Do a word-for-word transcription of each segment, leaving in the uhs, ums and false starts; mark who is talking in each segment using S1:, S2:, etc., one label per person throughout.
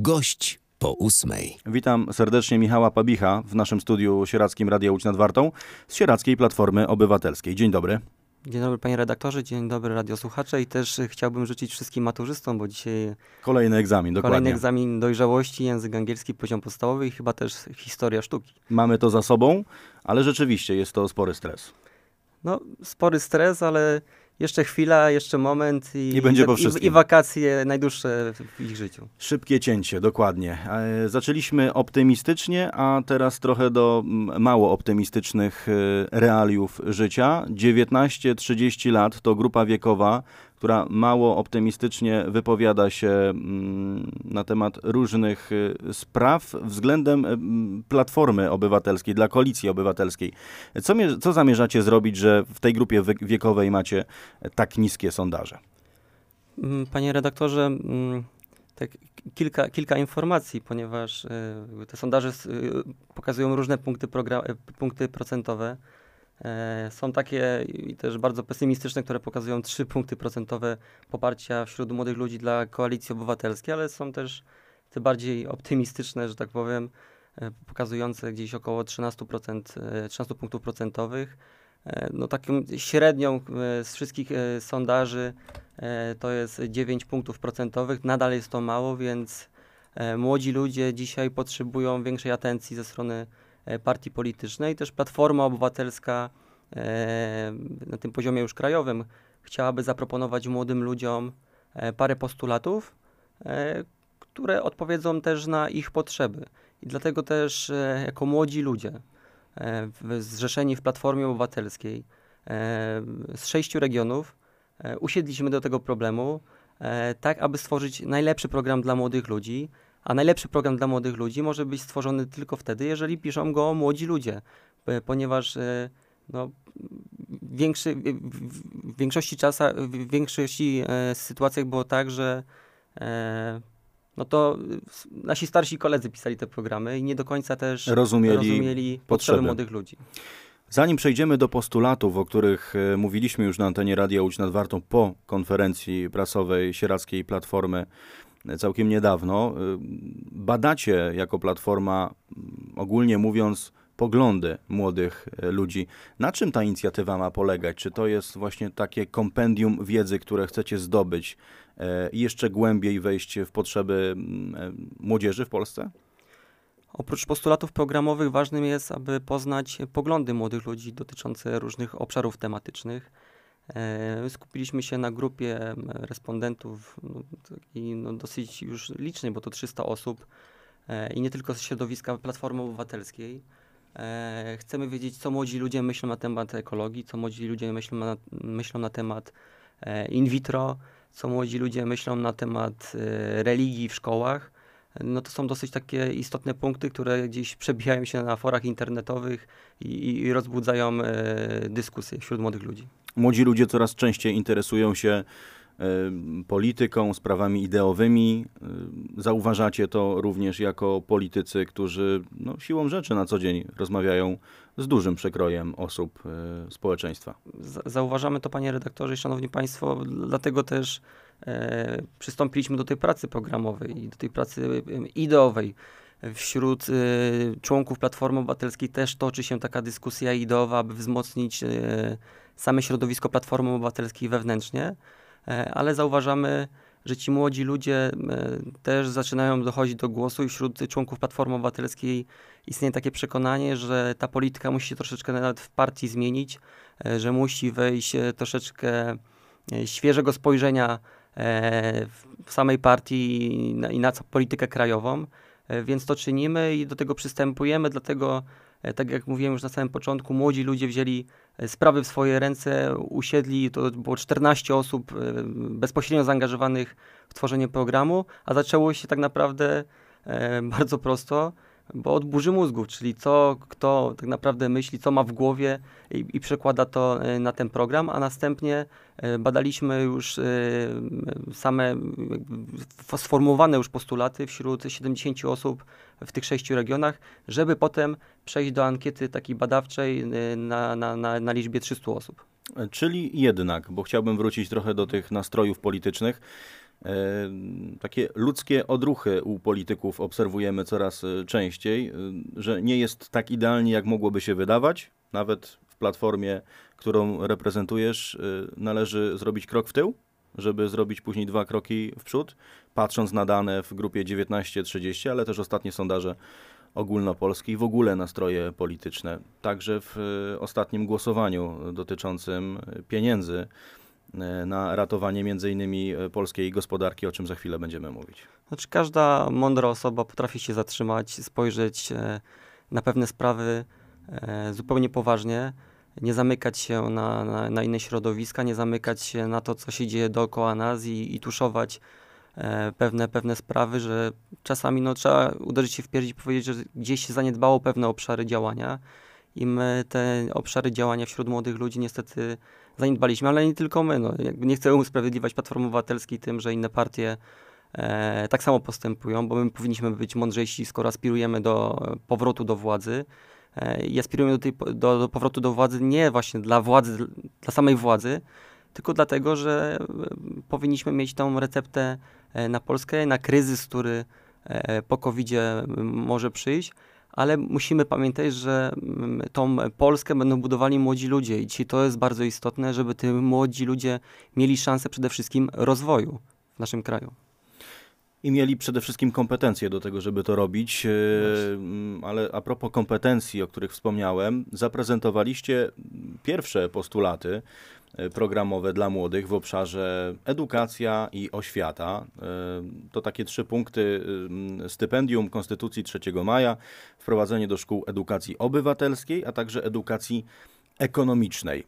S1: Gość po ósmej.
S2: Witam serdecznie Michała Pabicha w naszym studiu sieradzkim Radia Łódź nad Wartą z Sieradzkiej Platformy Obywatelskiej. Dzień dobry.
S3: Dzień dobry panie redaktorze, dzień dobry radiosłuchacze i też chciałbym życzyć wszystkim maturzystom, bo dzisiaj
S2: Kolejny egzamin, dokładnie.
S3: kolejny egzamin dojrzałości, język angielski, poziom podstawowy i chyba też historia sztuki.
S2: Mamy to za sobą, ale rzeczywiście jest to spory stres.
S3: No, spory stres, ale jeszcze chwila, jeszcze moment i,
S2: I będzie po
S3: i,
S2: wszystkim.
S3: i wakacje najdłuższe w ich życiu.
S2: Szybkie cięcie, dokładnie. E, Zaczęliśmy optymistycznie, a teraz trochę do mm, mało optymistycznych e, realiów życia. dziewiętnaście trzydzieści lat to grupa wiekowa, która mało optymistycznie wypowiada się mm, na temat różnych e, spraw względem mm, Platformy Obywatelskiej, dla Koalicji Obywatelskiej. Co, mie- co zamierzacie zrobić, że w tej grupie wy- wiekowej macie tak niskie sondaże?
S3: Mm, Panie redaktorze, mm, tak kilka, kilka informacji, ponieważ y, te sondaże y, pokazują różne punkty, progra- punkty procentowe. E, Są takie i też bardzo pesymistyczne, które pokazują trzy punkty procentowe poparcia wśród młodych ludzi dla Koalicji Obywatelskiej, ale są też te bardziej optymistyczne, że tak powiem, e, pokazujące gdzieś około trzynaście procent, e, trzynaście punktów procentowych. E, No taką średnią e, z wszystkich e, sondaży e, to jest dziewięć punktów procentowych. Nadal jest to mało, więc e, młodzi ludzie dzisiaj potrzebują większej atencji ze strony e, partii politycznej. Też Platforma Obywatelska e, na tym poziomie już krajowym chciałaby zaproponować młodym ludziom e, parę postulatów, e, które odpowiedzą też na ich potrzeby. I dlatego też e, jako młodzi ludzie e, w- zrzeszeni w Platformie Obywatelskiej e, z sześciu regionów e, usiedliśmy do tego problemu, e, tak aby stworzyć najlepszy program dla młodych ludzi, a najlepszy program dla młodych ludzi może być stworzony tylko wtedy, jeżeli piszą go młodzi ludzie, e, ponieważ e, no, większy, w, w, w większości czasa, w większości e, sytuacjach było tak, że e, no to s- nasi starsi koledzy pisali te programy i nie do końca też
S2: Rozumieli
S3: rozumieli potrzeby
S2: potrzeby.
S3: młodych ludzi.
S2: Zanim przejdziemy do postulatów, o których e, mówiliśmy już na antenie Radia Łódź nad Wartą po konferencji prasowej Sieradzkiej Platformy e, całkiem niedawno, e, badacie jako Platforma, m, ogólnie mówiąc, poglądy młodych e, ludzi. Na czym ta inicjatywa ma polegać? Czy to jest właśnie takie kompendium wiedzy, które chcecie zdobyć e, i jeszcze głębiej wejść w potrzeby m, e, młodzieży w Polsce?
S3: Oprócz postulatów programowych ważnym jest, aby poznać poglądy młodych ludzi dotyczące różnych obszarów tematycznych. E, Skupiliśmy się na grupie em, respondentów no, takiej, no, dosyć już licznej, bo to trzysta osób e, i nie tylko z środowiska Platformy Obywatelskiej. E, Chcemy wiedzieć, co młodzi ludzie myślą na temat ekologii, co młodzi ludzie myślą na, myślą na temat e, in vitro, co młodzi ludzie myślą na temat e, religii w szkołach. No to są dosyć takie istotne punkty, które gdzieś przebijają się na forach internetowych i, i rozbudzają e, dyskusje wśród młodych ludzi.
S2: Młodzi ludzie coraz częściej interesują się e, polityką, sprawami ideowymi. E, Zauważacie to również jako politycy, którzy no, siłą rzeczy na co dzień rozmawiają z dużym przekrojem osób e, społeczeństwa.
S3: Z- Zauważamy to, panie redaktorze i szanowni państwo, dlatego też e, przystąpiliśmy do tej pracy programowej i do tej pracy em, ideowej. Wśród e, członków Platformy Obywatelskiej też toczy się taka dyskusja ideowa, aby wzmocnić e, same środowisko Platformy Obywatelskiej wewnętrznie, e, ale zauważamy, że ci młodzi ludzie e, też zaczynają dochodzić do głosu i wśród członków Platformy Obywatelskiej istnieje takie przekonanie, że ta polityka musi się troszeczkę nawet w partii zmienić, e, że musi wejść e, troszeczkę e, świeżego spojrzenia e, w w samej partii i na, i na co- politykę krajową, E, więc to czynimy i do tego przystępujemy, dlatego e, tak jak mówiłem już na samym początku, młodzi ludzie wzięli e, sprawy w swoje ręce, usiedli, to było czternaście osób e, bezpośrednio zaangażowanych w tworzenie programu, a zaczęło się tak naprawdę e, bardzo prosto, bo od burzy mózgów, czyli co kto tak naprawdę myśli, co ma w głowie i, i przekłada to e, na ten program, a następnie e, badaliśmy już e, same jakby f- sformułowane już postulaty wśród siedemdziesięciu osób w tych sześciu regionach, żeby potem przejść do ankiety takiej badawczej e, na, na, na, na liczbie trzystu osób.
S2: E, Czyli jednak, bo chciałbym wrócić trochę do tych nastrojów politycznych, Takie ludzkie odruchy u polityków obserwujemy coraz częściej, że nie jest tak idealnie, jak mogłoby się wydawać. Nawet w platformie, którą reprezentujesz, należy zrobić krok w tył, żeby zrobić później dwa kroki w przód, patrząc na dane w grupie dziewiętnaście trzydzieści, ale też ostatnie sondaże ogólnopolskie i w ogóle nastroje polityczne. Także w ostatnim głosowaniu dotyczącym pieniędzy na ratowanie między innymi polskiej gospodarki, o czym za chwilę będziemy mówić.
S3: Znaczy każda mądra osoba potrafi się zatrzymać, spojrzeć na pewne sprawy zupełnie poważnie, nie zamykać się na, na, na inne środowiska, nie zamykać się na to, co się dzieje dookoła nas i, i tuszować pewne, pewne sprawy, że czasami no, trzeba uderzyć się w pierś i powiedzieć, że gdzieś się zaniedbało pewne obszary działania i my te obszary działania wśród młodych ludzi niestety zaniedbaliśmy, ale nie tylko my. No. Jakby nie chcę usprawiedliwiać Platformy Obywatelskiej tym, że inne partie e, tak samo postępują, bo my powinniśmy być mądrzejsi, skoro aspirujemy do powrotu do władzy e, i aspirujemy do, tej, do, do powrotu do władzy nie właśnie dla władzy, dla samej władzy, tylko dlatego, że powinniśmy mieć tą receptę na Polskę, na kryzys, który po kowidzie może przyjść, ale musimy pamiętać, że tą Polskę będą budowali młodzi ludzie i dzisiaj to jest bardzo istotne, żeby ci młodzi ludzie mieli szansę przede wszystkim rozwoju w naszym kraju.
S2: I mieli przede wszystkim kompetencje do tego, żeby to robić, Właśnie. Ale a propos kompetencji, o których wspomniałem, zaprezentowaliście pierwsze postulaty programowe dla młodych w obszarze edukacja i oświata. To takie trzy punkty: stypendium Konstytucji trzeciego maja, wprowadzenie do szkół edukacji obywatelskiej, a także edukacji ekonomicznej.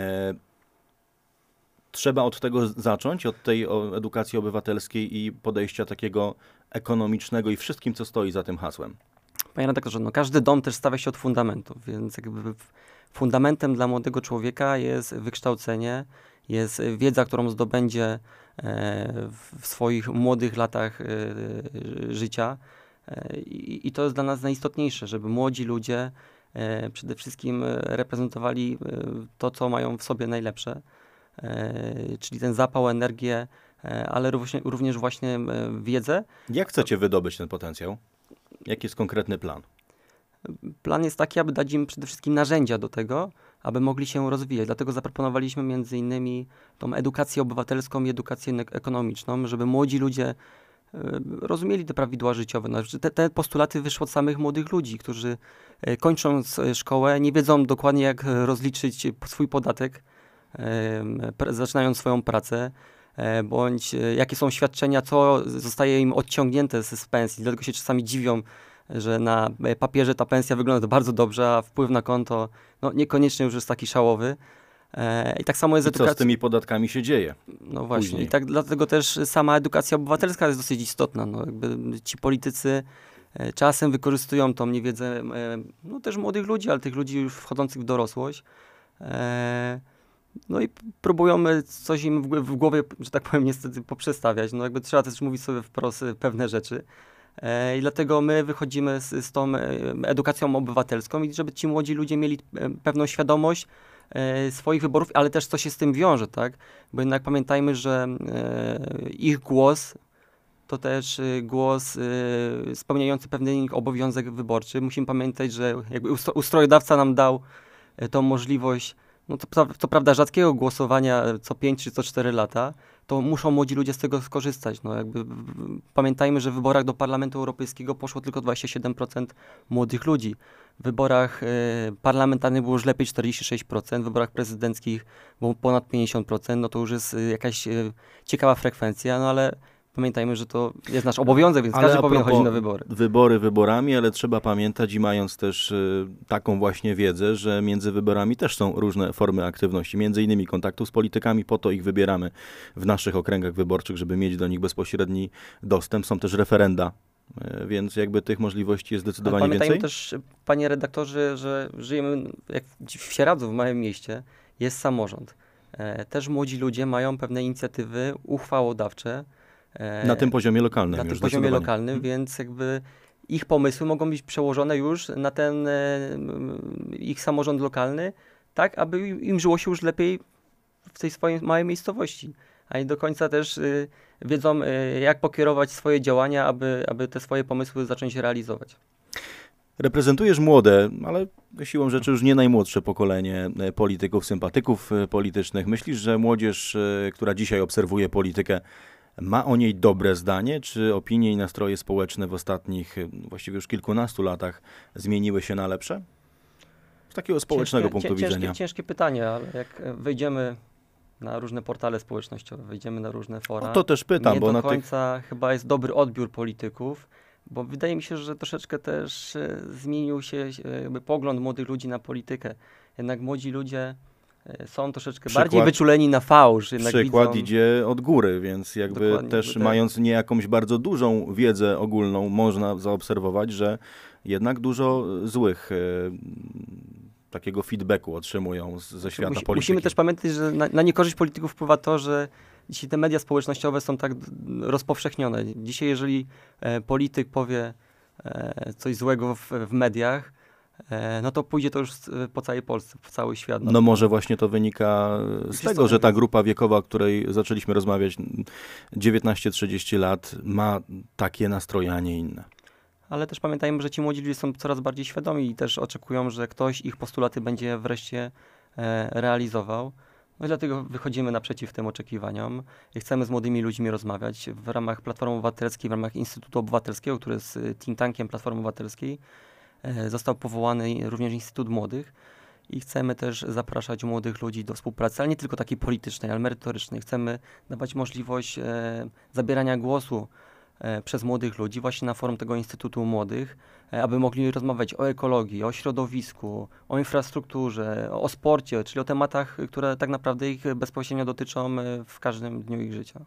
S2: Trzeba od tego zacząć, od tej edukacji obywatelskiej i podejścia takiego ekonomicznego i wszystkim, co stoi za tym hasłem.
S3: Panie redaktorze, no każdy dom też stawia się od fundamentów, więc jakby fundamentem dla młodego człowieka jest wykształcenie, jest wiedza, którą zdobędzie w swoich młodych latach życia i, i to jest dla nas najistotniejsze, żeby młodzi ludzie przede wszystkim reprezentowali to, co mają w sobie najlepsze, czyli ten zapał, energię, ale również właśnie wiedzę.
S2: Jak chcecie wydobyć ten potencjał? Jaki jest konkretny plan?
S3: Plan jest taki, aby dać im przede wszystkim narzędzia do tego, aby mogli się rozwijać. Dlatego zaproponowaliśmy między innymi tą edukację obywatelską i edukację ekonomiczną, żeby młodzi ludzie rozumieli te prawidła życiowe. Te, te postulaty wyszły od samych młodych ludzi, którzy kończąc szkołę nie wiedzą dokładnie, jak rozliczyć swój podatek, zaczynając swoją pracę, bądź jakie są świadczenia, co zostaje im odciągnięte z, z pensji. Dlatego się czasami dziwią, że na papierze ta pensja wygląda bardzo dobrze, a wpływ na konto no, niekoniecznie już jest taki szałowy. I tak samo jest
S2: I
S3: edukacja.
S2: co z tymi podatkami się dzieje?
S3: No właśnie.
S2: Później.
S3: I tak dlatego też sama edukacja obywatelska jest dosyć istotna. No, jakby ci politycy czasem wykorzystują tą niewiedzę no, też młodych ludzi, ale tych ludzi już wchodzących w dorosłość. No i próbują coś im w, w głowie, że tak powiem, niestety poprzestawiać. No jakby trzeba też mówić sobie wprost pewne rzeczy. E, I dlatego my wychodzimy z, z tą edukacją obywatelską i żeby ci młodzi ludzie mieli pewną świadomość e, swoich wyborów, ale też co się z tym wiąże, tak? Bo jednak pamiętajmy, że e, ich głos to też głos e, spełniający pewien obowiązek wyborczy. Musimy pamiętać, że jakby ustrojodawca nam dał e, tą możliwość no to, to prawda rzadkiego głosowania co pięć czy co cztery lata, to muszą młodzi ludzie z tego skorzystać. No jakby, pamiętajmy, że w wyborach do Parlamentu Europejskiego poszło tylko dwadzieścia siedem procent młodych ludzi. W wyborach y, parlamentarnych było już lepiej czterdzieści sześć procent, w wyborach prezydenckich było ponad pięćdziesiąt procent, no to już jest y, jakaś y, ciekawa frekwencja, no ale pamiętajmy, że to jest nasz obowiązek, więc
S2: ale
S3: każdy powinien chodzić na wybory.
S2: Wybory wyborami, ale trzeba pamiętać i mając też y, taką właśnie wiedzę, że między wyborami też są różne formy aktywności, między innymi kontaktu z politykami, po to ich wybieramy w naszych okręgach wyborczych, żeby mieć do nich bezpośredni dostęp. Są też referenda, y, więc jakby tych możliwości jest zdecydowanie
S3: ale pamiętajmy
S2: więcej.
S3: Też, panie redaktorze, że żyjemy jak w Sieradzu, w małym mieście, jest samorząd. E, też młodzi ludzie mają pewne inicjatywy uchwałodawcze,
S2: Na tym poziomie lokalnym.
S3: Na
S2: już
S3: tym poziomie lokalnym, hmm. więc jakby ich pomysły mogą być przełożone już na ten e, ich samorząd lokalny, tak aby im żyło się już lepiej w tej swojej małej miejscowości. a nie do końca też y, wiedzą, y, jak pokierować swoje działania, aby, aby te swoje pomysły zacząć realizować.
S2: Reprezentujesz młode, ale siłą rzeczy już nie najmłodsze pokolenie e, polityków, sympatyków e, politycznych. Myślisz, że młodzież, e, która dzisiaj obserwuje politykę, ma o niej dobre zdanie? Czy opinie i nastroje społeczne w ostatnich, e, właściwie już kilkunastu latach zmieniły się na lepsze? Z takiego społecznego
S3: ciężkie,
S2: punktu
S3: ciężkie,
S2: widzenia.
S3: Ciężkie pytanie, ale jak wejdziemy na różne portale społecznościowe, wejdziemy na różne fora,
S2: No to też pytam,
S3: nie
S2: bo
S3: do
S2: na tych...
S3: końca chyba jest dobry odbiór polityków, bo wydaje mi się, że troszeczkę też e, zmienił się e, jakby pogląd młodych ludzi na politykę. Jednak młodzi ludzie e, są troszeczkę
S2: Przykład-
S3: bardziej wyczuleni na fałsz. Jednak
S2: Przykład
S3: widzą,
S2: idzie od góry, więc jakby
S3: Dokładnie,
S2: też
S3: bo tak.
S2: mając nie jakąś bardzo dużą wiedzę ogólną, można zaobserwować, że jednak dużo złych e, takiego feedbacku otrzymują z, ze świata
S3: Musi,
S2: polityki.
S3: musimy też pamiętać, że na, na niekorzyść polityków wpływa to, że dzisiaj te media społecznościowe są tak d- rozpowszechnione. Dzisiaj jeżeli e, polityk powie e, coś złego w, w mediach, e, no to pójdzie to już s- po całej Polsce, po cały świat.
S2: No może właśnie to wynika z
S3: Jest
S2: tego,
S3: to
S2: że ta
S3: tak.
S2: grupa wiekowa, o której zaczęliśmy rozmawiać, dziewiętnaście trzydzieści lat, ma takie nastroje, a nie inne.
S3: Ale też pamiętajmy, że ci młodzi ludzie są coraz bardziej świadomi i też oczekują, że ktoś ich postulaty będzie wreszcie e, realizował. No i dlatego wychodzimy naprzeciw tym oczekiwaniom i chcemy z młodymi ludźmi rozmawiać. W ramach Platformy Obywatelskiej, w ramach Instytutu Obywatelskiego, który jest y, think tankiem Platformy Obywatelskiej, e, został powołany również Instytut Młodych i chcemy też zapraszać młodych ludzi do współpracy, ale nie tylko takiej politycznej, ale merytorycznej. Chcemy dawać możliwość e, zabierania głosu e, przez młodych ludzi właśnie na forum tego Instytutu Młodych, e, aby mogli rozmawiać o ekologii, o środowisku, o infrastrukturze, o sporcie, czyli o tematach, które tak naprawdę ich bezpośrednio dotyczą e, w każdym dniu ich życia.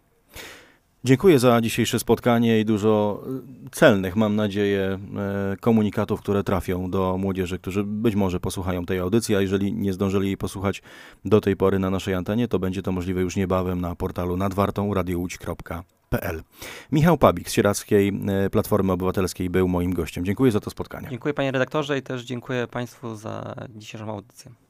S2: Dziękuję za dzisiejsze spotkanie i dużo e, celnych, mam nadzieję, e, komunikatów, które trafią do młodzieży, którzy być może posłuchają tej audycji, a jeżeli nie zdążyli jej posłuchać do tej pory na naszej antenie, to będzie to możliwe już niebawem na portalu nadwartą radio łódź kropka p l. Michał Pabik z Sieradzkiej e, Platformy Obywatelskiej był moim gościem. Dziękuję za to spotkanie.
S3: Dziękuję panie redaktorze i też dziękuję państwu za dzisiejszą audycję.